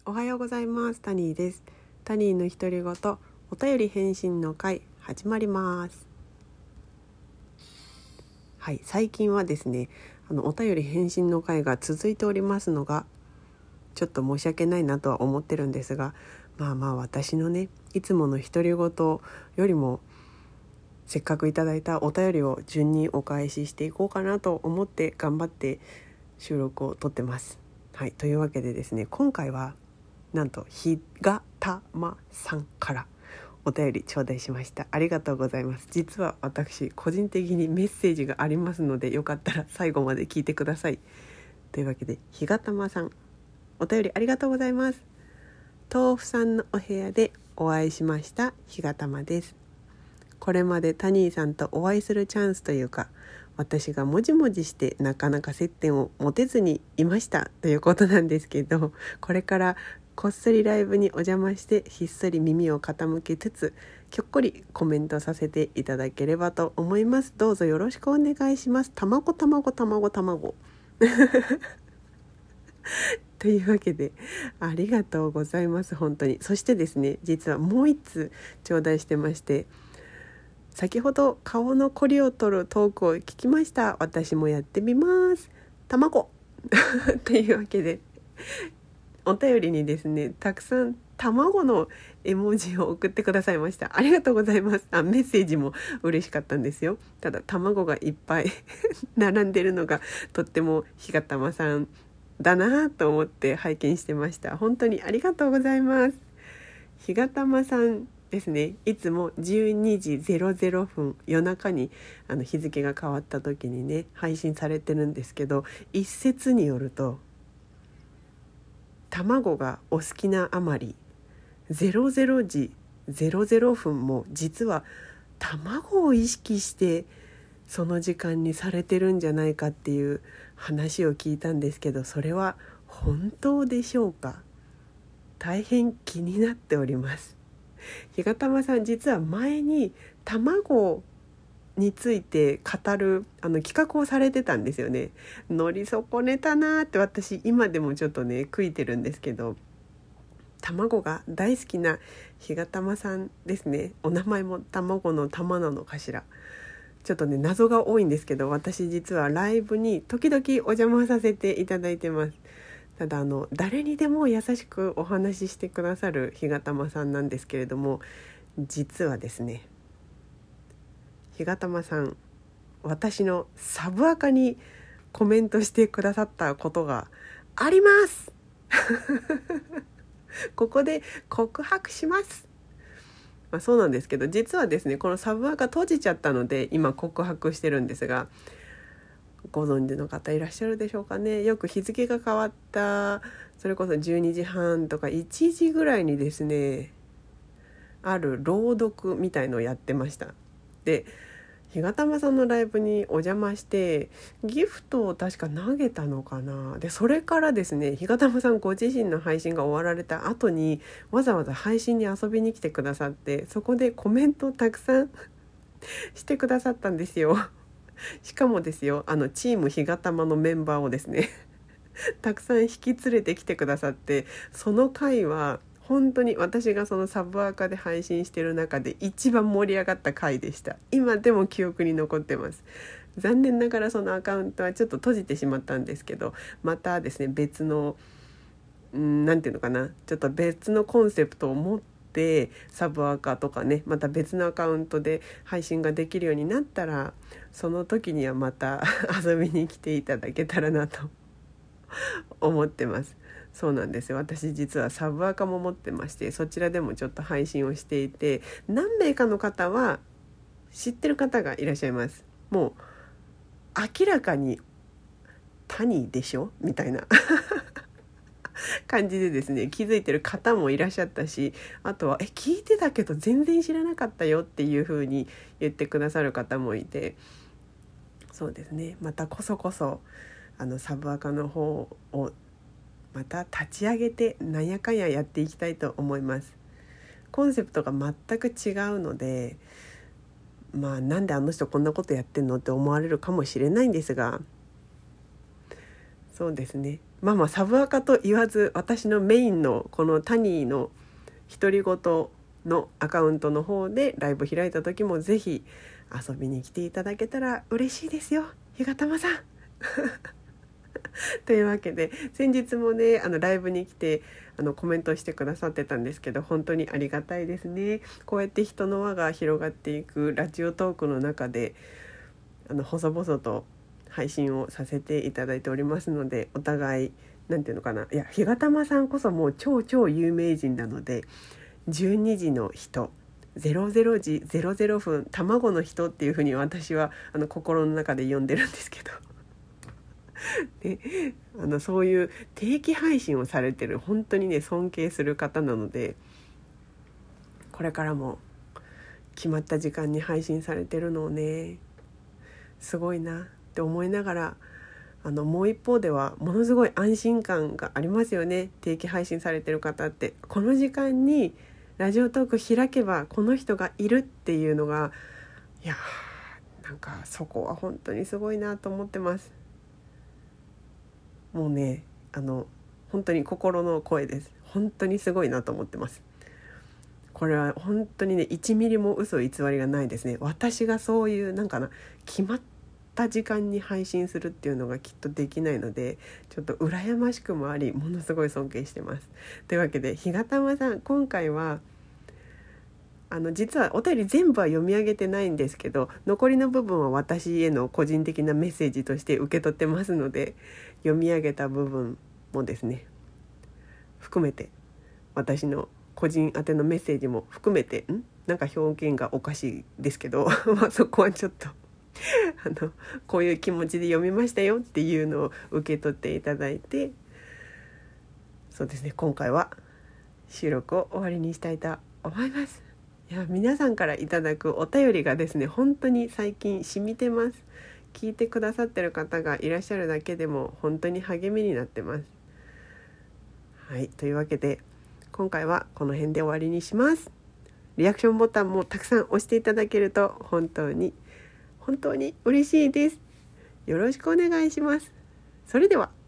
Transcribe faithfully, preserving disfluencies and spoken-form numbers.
おはようございます。タニーです。タニーの独り言、お便り返信の会始まります。はい、最近はですね、あのお便り返信の会が続いておりますのがちょっと申し訳ないなとは思ってるんですが、まあまあ私のね、いつもの独り言よりもせっかくいただいたお便りを順にお返ししていこうかなと思って頑張って収録を撮ってます。はい、というわけでですね、今回はなんとひがたまさんからお便り頂戴しました。ありがとうございます。実は私個人的にメッセージがありますので、よかったら最後まで聞いてください。というわけで、ひがたまさん、お便りありがとうございます。豆腐さんのお部屋でお会いしましたひがたまです。これまでタニーさんとお会いするチャンスというか、私がもじもじしてなかなか接点を持てずにいましたということなんですけど、これからこっそりライブにお邪魔してひっそり耳を傾けつつ、ひょっこりコメントさせていただければと思います。どうぞよろしくお願いします。たまごたまごたまごたまごというわけで、ありがとうございます。本当に。そしてですね、実はもう一通頂戴してまして、先ほど顔のコリを取るトークを聞きました。私もやってみます。卵というわけで、お便りにですね、たくさん卵の絵文字を送ってくださいました。ありがとうございます。あ、メッセージも嬉しかったんですよ。ただ卵がいっぱい並んでるのがとってもひがたまさんだなと思って拝見してました。本当にありがとうございます。ひがたまさんですね、いつもじゅうにじぜろぜろふん、夜中にあの日付が変わった時にね配信されてるんですけど、一説によると卵がお好きなあまりぜろぜろじぜろぜろふんも実は卵を意識してその時間にされてるんじゃないかっていう話を聞いたんですけど、それは本当でしょうか？大変気になっております。ひがたまさん、実は前に卵について語るあの企画をされてたんですよね。乗り損ねたなって私今でもちょっとね悔いてるんですけど、卵が大好きなひがたまさんですね。お名前も卵の玉なのかしら。ちょっとね謎が多いんですけど、私実はライブに時々お邪魔させていただいてます。ただあの誰にでも優しくお話ししてくださるひがたまさんなんですけれども、実はですね、ひがたまさん、私のサブアカにコメントしてくださったことがありますここで告白します。まあ、そうなんですけど、実はですね、このサブアカ閉じちゃったので今告白してるんですが、ご存知の方いらっしゃるでしょうかね。よく日付が変わったそれこそじゅうにじはんとかいちじぐらいにですね、ある朗読みたいのをやってました。で、ひがたまさんのライブにお邪魔してギフトを確か投げたのかな。でそれからですね、ひがたまさんご自身の配信が終わられた後にわざわざ配信に遊びに来てくださって、そこでコメントをたくさんしてくださったんですよ。しかもですよ、あのチームひがたまのメンバーをですねたくさん引き連れてきてくださって、その回は本当に私がそのサブアカで配信してる中で一番盛り上がった回でした。今でも記憶に残ってます。残念ながらそのアカウントはちょっと閉じてしまったんですけど、またですね別のんなんていうのかな、ちょっと別のコンセプトを持ってサブアカとかね、また別のアカウントで配信ができるようになったら、その時にはまた遊びに来ていただけたらなと思ってます。そうなんですよ、私実はサブアカも持ってまして、そちらでもちょっと配信をしていて、何名かの方は知ってる方がいらっしゃいます。もう明らかにタニーでしょみたいな感じでですね、気づいてる方もいらっしゃったし、あとはえ聞いてたけど全然知らなかったよっていう風に言ってくださる方もいて、そうですね、またこそこそあのサブアカの方をまた立ち上げてなんやかんややっていきたいと思います。コンセプトが全く違うので、まあなんであの人こんなことやってんのって思われるかもしれないんですが、そうですね、 まあまあサブアカと言わず、私のメインのこのタニーの独り言のアカウントの方でライブ開いた時もぜひ遊びに来ていただけたら嬉しいですよ、ひがたまさんというわけで、先日もねあのライブに来てあのコメントしてくださってたんですけど、本当にありがたいですね。こうやって人の輪が広がっていくラジオトークの中であの細々と配信をさせていただいておりますので、お互いなんていうのかな、いやひがたまさんこそもう超超有名人なので、じゅうにじの人、ゼロゼロじゼロゼロふん、卵の人っていうふうに私はあの心の中で呼んでるんですけどであのそういう定期配信をされてる本当にね尊敬する方なので、これからも決まった時間に配信されてるのをねすごいなって思いながら、あのもう一方ではものすごい安心感がありますよね。定期配信されてる方ってこの時間にラジオトーク開けばこの人がいるっていうのが、いやーなんかそこは本当にすごいなと思ってます。もうねあの本当に心の声です。本当にすごいなと思ってます。これは本当にねいちミリも嘘偽りがないですね。私がそういうなんかな決まった時間に配信するっていうのがきっとできないので、ちょっと羨ましくもありものすごい尊敬してます。というわけでひがたまさん、今回はあの実はお便り全部は読み上げてないんですけど、残りの部分は私への個人的なメッセージとして受け取ってますので、読み上げた部分もですね含めて、私の個人宛てのメッセージも含めて、んなんか表現がおかしいですけどまあそこはちょっとあのこういう気持ちで読みましたよっていうのを受け取っていただいて、そうですね今回は収録を終わりにしたいと思います。いや皆さんからいただくお便りがですね本当に最近染みてます。聞いてくださってる方がいらっしゃるだけでも本当に励みになってます。はい、というわけで今回はこの辺で終わりにします。リアクションボタンもたくさん押していただけると本当に本当に嬉しいです。よろしくお願いします。それでは。